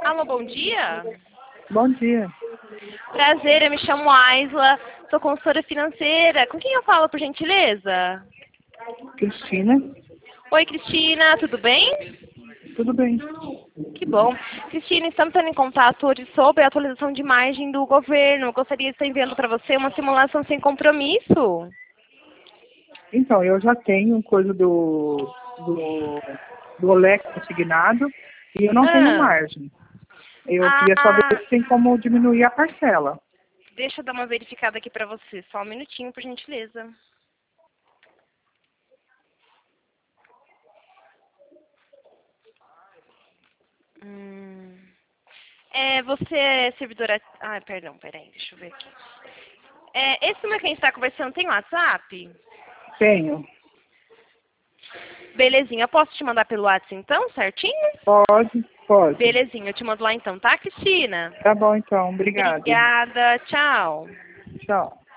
Alô, bom dia. Bom dia. Prazer, eu me chamo Aisla, sou consultora financeira. Com quem eu falo, por gentileza? Cristina? Oi, Cristina, tudo bem? Tudo bem? Que bom. Cristina, estamos entrando em contato hoje sobre a atualização de imagem do governo. Eu gostaria de estar enviando para você uma simulação sem compromisso. Então, eu já tenho coisa do OLEC consignado e eu não tenho margem. Eu queria saber se tem como diminuir a parcela. Deixa eu dar uma verificada aqui para você. Só um minutinho, por gentileza. Você é servidora... Ah, perdão, peraí, deixa eu ver aqui. Esse número que a gente está conversando tem WhatsApp? Tenho. Belezinha, eu posso te mandar pelo WhatsApp então, certinho? Pode. Belezinha, eu te mando lá então, tá, Cristina? Tá bom, então. Obrigada. Obrigada, tchau. Tchau.